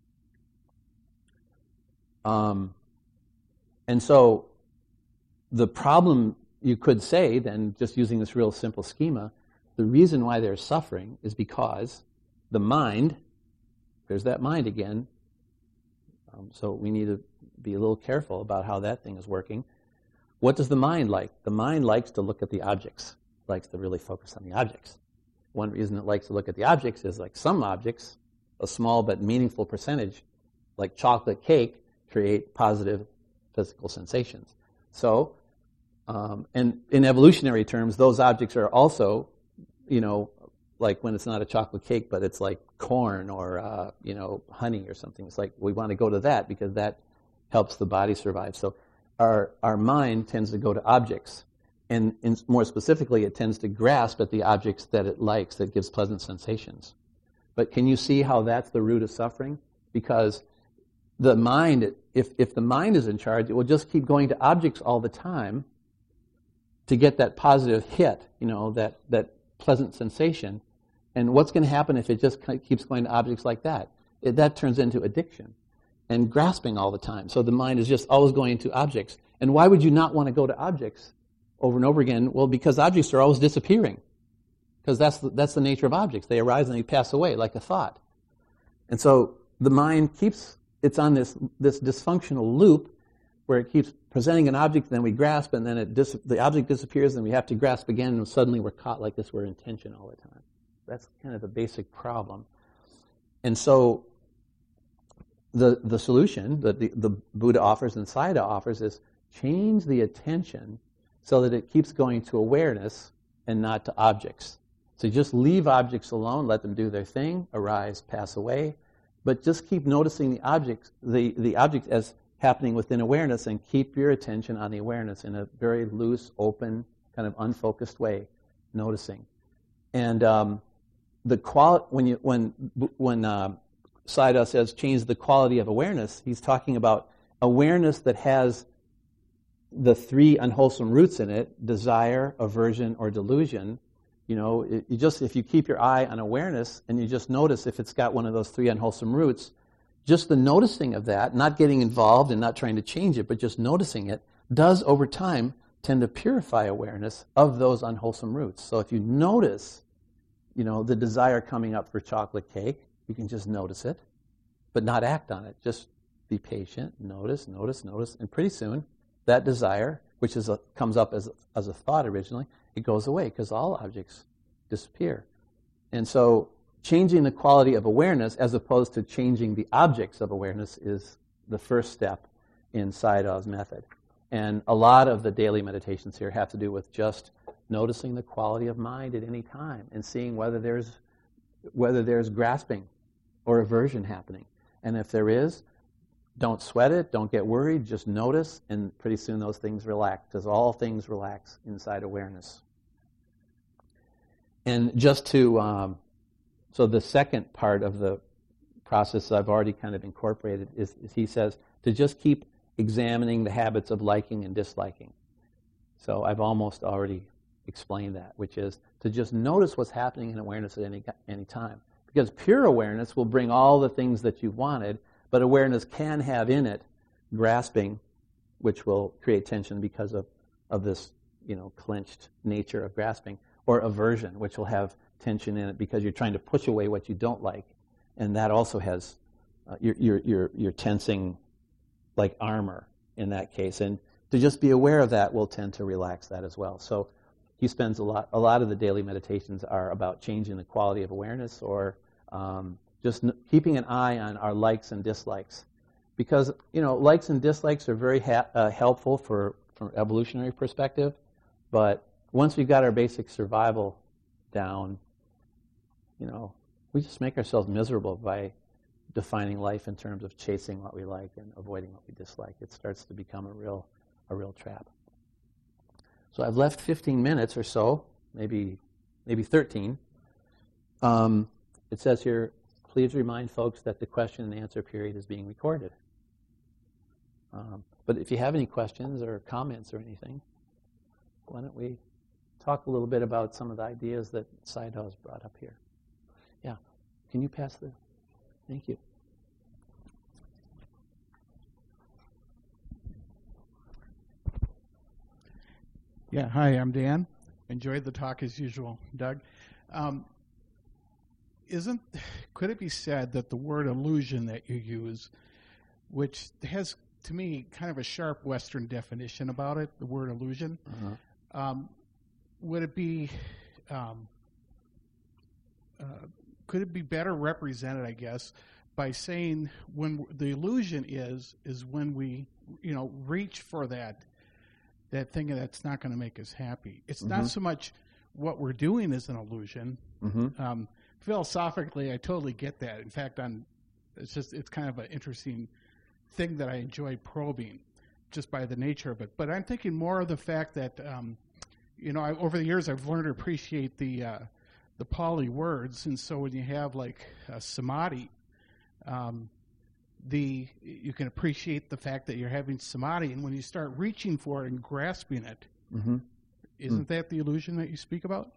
Um, and so the problem, you could say, then, just using this real simple schema, the reason why they're suffering is because the mind, there's that mind again, um, so we need to be a little careful about how that thing is working. What does the mind like? The mind likes to look at the objects, likes to really focus on the objects. One reason it likes to look at the objects is like some objects, a small but meaningful percentage, like chocolate cake, create positive physical sensations. So, um, and in evolutionary terms, those objects are also, you know, like when it's not a chocolate cake, but it's like corn or, uh, you know, honey or something. It's like we want to go to that because that helps the body survive. So our our mind tends to go to objects. And in, more specifically, it tends to grasp at the objects that it likes, that gives pleasant sensations. But can you see how that's the root of suffering? Because the mind, if, if the mind is in charge, it will just keep going to objects all the time to get that positive hit, you know, that, that pleasant sensation. And what's going to happen if it just keeps going to objects like that? It, that turns into addiction and grasping all the time. So the mind is just always going to objects. And why would you not want to go to objects over and over again? Well, because objects are always disappearing. Because that's the, that's the nature of objects. They arise and they pass away like a thought. And so the mind keeps, it's on this this dysfunctional loop where it keeps presenting an object, then we grasp, and then it dis, the object disappears, and we have to grasp again, and suddenly we're caught like this. We're in tension all the time. That's kind of the basic problem. And so the the solution that the, the Buddha offers and Sayadaw offers is change the attention so that it keeps going to awareness and not to objects. So just leave objects alone, let them do their thing, arise, pass away, but just keep noticing the objects, the, the object as happening within awareness, and keep your attention on the awareness in a very loose, open, kind of unfocused way, noticing. And um, the quali- when you when when uh, Sayadaw says change the quality of awareness, he's talking about awareness that has the three unwholesome roots in it: desire, aversion, or delusion. You know, it, you just if you keep your eye on awareness and you just notice if it's got one of those three unwholesome roots, just the noticing of that, not getting involved and not trying to change it, but just noticing it, does over time tend to purify awareness of those unwholesome roots. So if you notice, you know, the desire coming up for chocolate cake, you can just notice it, but not act on it. Just be patient, notice, notice, notice, and pretty soon that desire, which is a, comes up as, as a thought originally, it goes away because all objects disappear. And so changing the quality of awareness as opposed to changing the objects of awareness is the first step in Sayadaw's method. And a lot of the daily meditations here have to do with just noticing the quality of mind at any time and seeing whether there's whether there's grasping or aversion happening. And if there is, don't sweat it, don't get worried, just notice, and pretty soon those things relax, because all things relax inside awareness. And just to, um, so the second part of the process I've already kind of incorporated is, is he says, to just keep examining the habits of liking and disliking. So I've almost already explained that, which is to just notice what's happening in awareness at any, any time. Because pure awareness will bring all the things that you wanted, but awareness can have in it grasping, which will create tension because of, of this, you know, clenched nature of grasping, or aversion, which will have tension in it because you're trying to push away what you don't like, and that also has uh, you're, you're you're you're tensing like armor in that case, and to just be aware of that will tend to relax that as well. So he spends a lot a lot of the daily meditations are about changing the quality of awareness, or um, just n- keeping an eye on our likes and dislikes, because you know likes and dislikes are very ha- uh, helpful for from an evolutionary perspective, but once we've got our basic survival down, you know, we just make ourselves miserable by defining life in terms of chasing what we like and avoiding what we dislike. It starts to become a real, a real trap. So I've left fifteen minutes or so, maybe, maybe thirteen. Um, it says here, please remind folks that the question and answer period is being recorded. Um, but if you have any questions or comments or anything, why don't we talk a little bit about some of the ideas that Sayadaw has brought up here. Yeah. Can you pass the... Thank you. Yeah, hi, I'm Dan. Enjoyed the talk as usual, Doug. Um, isn't, could it be said that the word illusion that you use, which has, to me, kind of a sharp Western definition about it, the word illusion, uh-huh. um, would it be, um, uh, could it be better represented, I guess, by saying when the illusion is, is when we, you know, reach for that, that thing that's not going to make us happy. It's mm-hmm. not so much what we're doing is an illusion. Mm-hmm. Um, philosophically, I totally get that. In fact, on, it's just, it's kind of an interesting thing that I enjoy probing just by the nature of it. But I'm thinking more of the fact that, um, you know, I, over the years I've learned to appreciate the uh, the Pali words, and so when you have like a samadhi, um, the you can appreciate the fact that you're having samadhi, and when you start reaching for it and grasping it, mm-hmm. isn't mm. that the illusion that you speak about?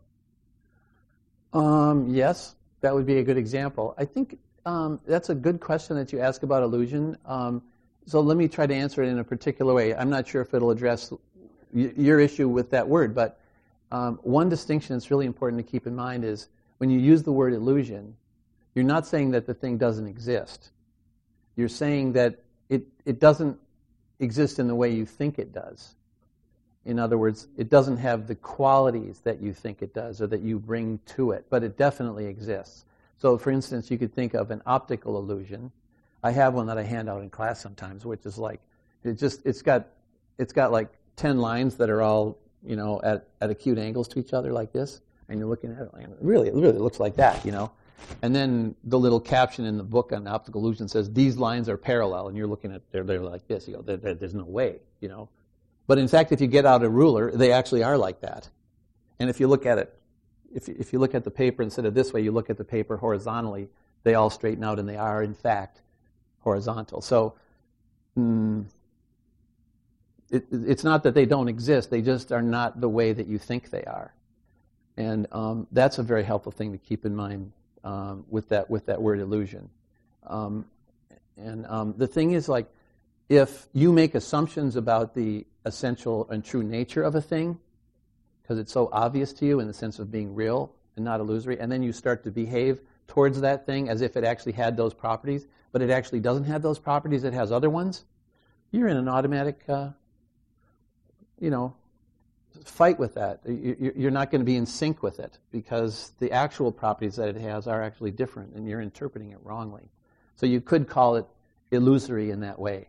Um, yes, that would be a good example. I think um, that's a good question that you ask about illusion. Um, so let me try to answer it in a particular way. I'm not sure if it'll address your issue with that word, but um, one distinction that's really important to keep in mind is when you use the word illusion, you're not saying that the thing doesn't exist. You're saying that it, it doesn't exist in the way you think it does. In other words, it doesn't have the qualities that you think it does or that you bring to it, but it definitely exists. So, for instance, you could think of an optical illusion. I have one that I hand out in class sometimes, which is like, it just, it's got, it's got like ten lines that are all, you know, at, at acute angles to each other like this, and you're looking at it, and really, it really looks like that, you know. And then the little caption in the book on optical illusion says, these lines are parallel, and you're looking at, they're, they're like this, you go, there, there, there's no way, you know. But in fact, if you get out a ruler, they actually are like that. And if you look at it, if, if you look at the paper instead of this way, you look at the paper horizontally, they all straighten out, and they are, in fact, horizontal. So, mm, It, it's not that they don't exist, they just are not the way that you think they are. And um, that's a very helpful thing to keep in mind um, with that with that word illusion. Um, and um, the thing is, like, if you make assumptions about the essential and true nature of a thing, because it's so obvious to you in the sense of being real and not illusory, and then you start to behave towards that thing as if it actually had those properties, but it actually doesn't have those properties, it has other ones, you're in an automatic, uh, you know, fight with that. You're not going to be in sync with it because the actual properties that it has are actually different and you're interpreting it wrongly. So you could call it illusory in that way.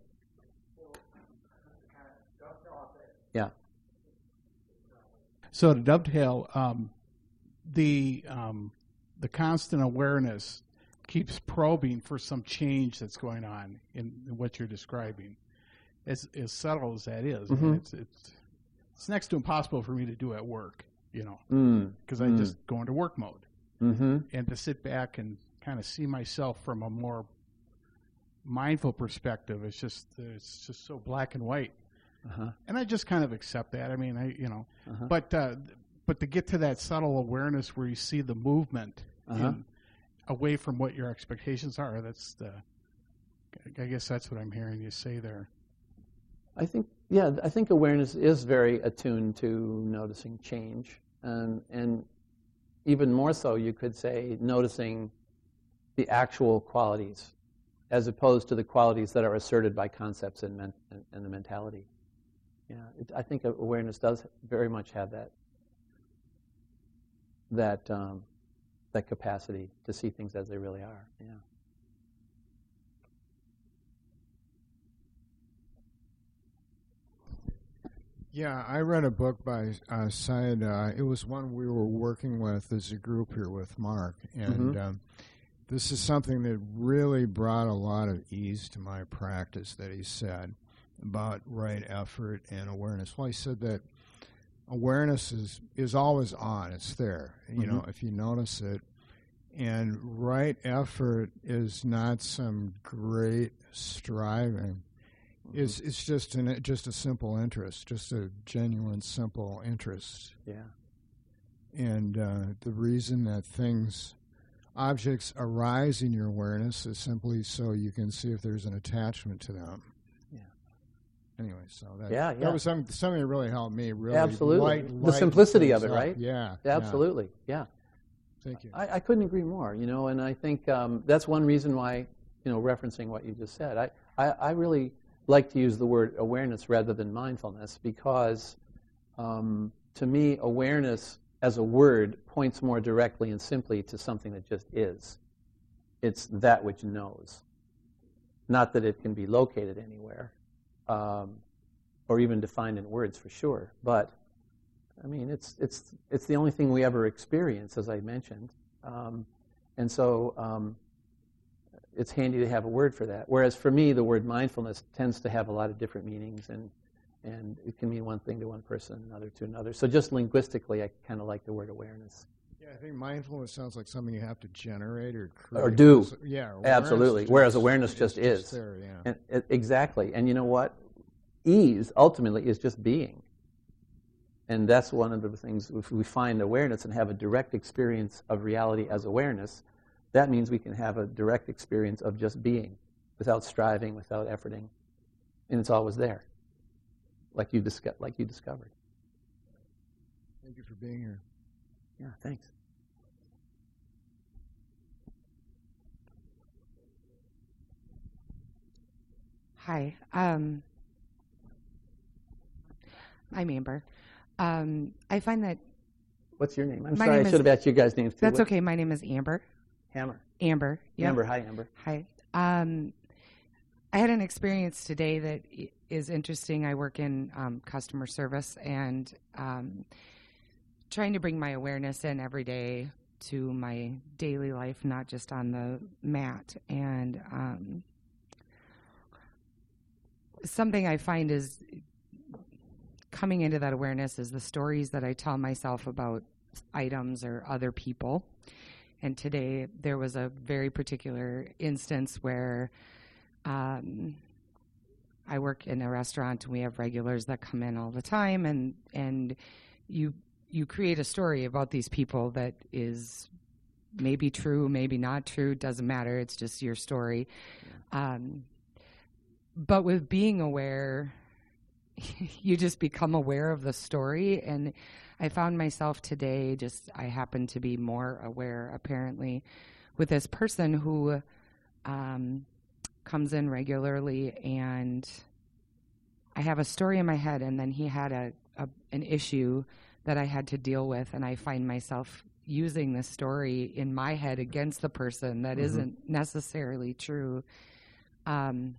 Yeah. So to dovetail, um, the um, the constant awareness keeps probing for some change that's going on in, in what you're describing. As as subtle as that is, Mm-hmm. I mean, it's it's it's next to impossible for me to do at work, you know, because Mm. I Mm. just go into work mode, Mm-hmm. and to sit back and kind of see myself from a more mindful perspective, it's just it's just so black and white, Uh-huh. and I just kind of accept that. I mean, I you know, Uh-huh. but uh, but to get to that subtle awareness where you see the movement Uh-huh. in, away from what your expectations are, that's the. I guess that's what I'm hearing you say there. I think, yeah, I think awareness is very attuned to noticing change, and and even more so, you could say, noticing the actual qualities, as opposed to the qualities that are asserted by concepts and men, and, and the mentality. Yeah, it, I think awareness does very much have that that um, that capacity to see things as they really are. Yeah. Yeah, I read a book by uh, Syed. Uh, it was one we were working with as a group here with Mark, and Mhm. um, this is something that really brought a lot of ease to my practice. That he said about right effort and awareness. Well, he said that awareness is is always on; it's there. You know, Mhm. if you notice it, and right effort is not some great striving. It's it's just an just a simple interest, just a genuine simple interest. Yeah. And uh, the reason that things, objects arise in your awareness is simply so you can see if there's an attachment to them. Yeah. Anyway, so that Yeah, yeah. that was some, something that really helped me. Really, Absolutely. light- The lighten simplicity of things it, up. right? Yeah, Absolutely. Yeah. yeah. Thank you. I, I couldn't agree more, you know, and I think um, that's one reason why, you know, referencing what you just said, I, I, I really like to use the word awareness rather than mindfulness because, um, to me, awareness as a word points more directly and simply to something that just is. It's that which knows. Not that it can be located anywhere, um, or even defined in words for sure, but I mean, it's it's it's the only thing we ever experience, as I mentioned, um, and so um, it's handy to have a word for that. Whereas for me, the word mindfulness tends to have a lot of different meanings, and and it can mean one thing to one person, another to another. So just linguistically, I kind of like the word awareness. Yeah, I think mindfulness sounds like something you have to generate or create. Or do. So- yeah, awareness Absolutely. just- Whereas awareness just it's is. there, yeah. And it, exactly. And you know what? Ease ultimately is just being. And that's one of the things, if we find awareness and have a direct experience of reality as awareness, that means we can have a direct experience of just being, without striving, without efforting. And it's always there, like you, disco- like you discovered. Thank you for being here. Yeah, thanks. Hi. Um, I'm Amber. Um, I find that What's your name? I'm My sorry, name I is- should have asked you guys' names too. that's What- okay. My name is Amber. Hammer. Amber. Yep. Amber, hi Amber. Hi. Um, I had an experience today that i- is interesting. I work in um, customer service and um, trying to bring my awareness in every day to my daily life, not just on the mat. And um, something I find is coming into that awareness is the stories that I tell myself about items or other people. And today there was a very particular instance where um, I work in a restaurant and we have regulars that come in all the time, and and you you create a story about these people that is maybe true, maybe not true, doesn't matter. It's just your story. Um, but with being aware, you just become aware of the story. And I found myself today, just I happen to be more aware apparently with this person who um, comes in regularly, and I have a story in my head, and then he had a, a an issue that I had to deal with, and I find myself using this story in my head against the person that Mm-hmm. isn't necessarily true. Um,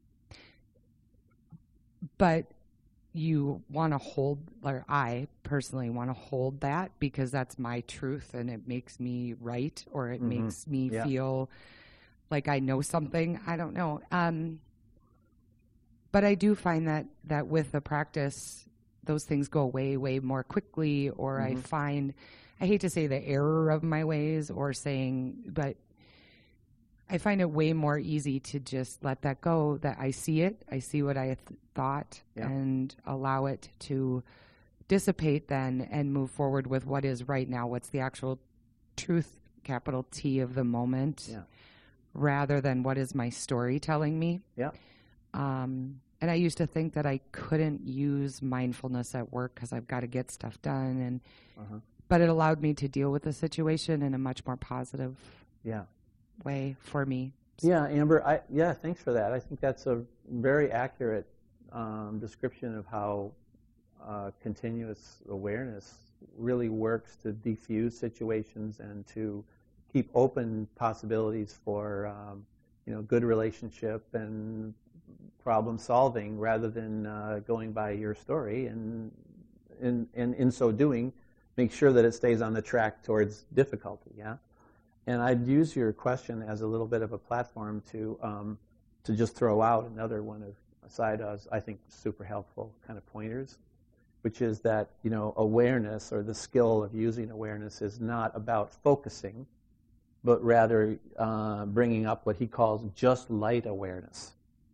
but you want to hold, or I personally want to hold that because that's my truth and it makes me right, or it Mhm. makes me Yeah. feel like I know something. I don't know. Um, but I do find that, that with the practice, those things go away way more quickly, or I Mhm. find, I hate to say the error of my ways or saying, but I find it way more easy to just let that go, that I see it, I see what I th- thought, Yeah. and allow it to dissipate then and move forward with what is right now, what's the actual truth, capital T, of the moment, Yeah. rather than what is my story telling me. Yeah. Um, and I used to think that I couldn't use mindfulness at work because I've got to get stuff done, and Uh-huh. but it allowed me to deal with the situation in a much more positive Yeah. way for me. Yeah, Amber, I, yeah, thanks for that. I think that's a very accurate um, description of how uh, continuous awareness really works to defuse situations and to keep open possibilities for um, you know, good relationship and problem solving rather than uh, going by your story, and in, in, in so doing, make sure that it stays on the track towards difficulty, yeah? And I'd use your question as a little bit of a platform to um, to just throw out another one of Sayadaw's, I think, super helpful kind of pointers, which is that, you know, awareness, or the skill of using awareness, is not about focusing, but rather uh, bringing up what he calls just light awareness.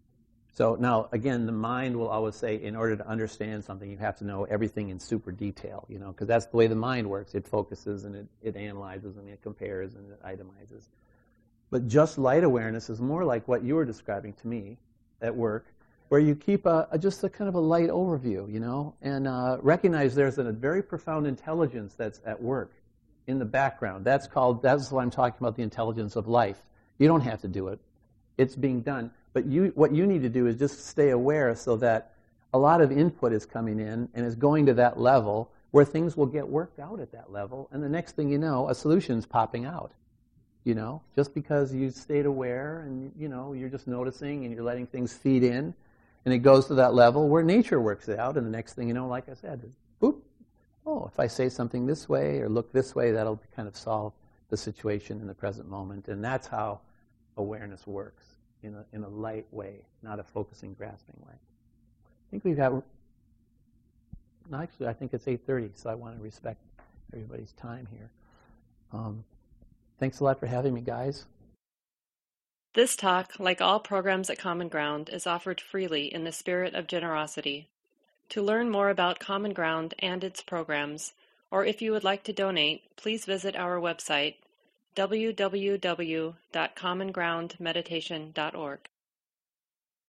So now, again, the mind will always say, in order to understand something, you have to know everything in super detail, you know, because that's the way the mind works. It focuses and it, it analyzes and it compares and it itemizes. But just light awareness is more like what you were describing to me at work, where you keep a, a just a kind of a light overview, you know, and uh, recognize there's a very profound intelligence that's at work in the background. That's called, that's what I'm talking about, the intelligence of life. You don't have to do it. It's being done. But you, what you need to do is just stay aware so that a lot of input is coming in and is going to that level where things will get worked out at that level. And the next thing you know, a solution's popping out. You know, just because you stayed aware and, you know, you're just noticing and you're letting things feed in, and it goes to that level where nature works it out. And the next thing you know, like I said, is, boop, oh, if I say something this way or look this way, that'll kind of solve the situation in the present moment. And that's how awareness works. In a, in a light way, not a focusing, grasping way. I think we've got, no, actually, I think it's eight thirty, so I want to respect everybody's time here. Um, thanks a lot for having me, guys. This talk, like all programs at Common Ground, is offered freely in the spirit of generosity. To learn more about Common Ground and its programs, or if you would like to donate, please visit our website, w w w dot common ground meditation dot org.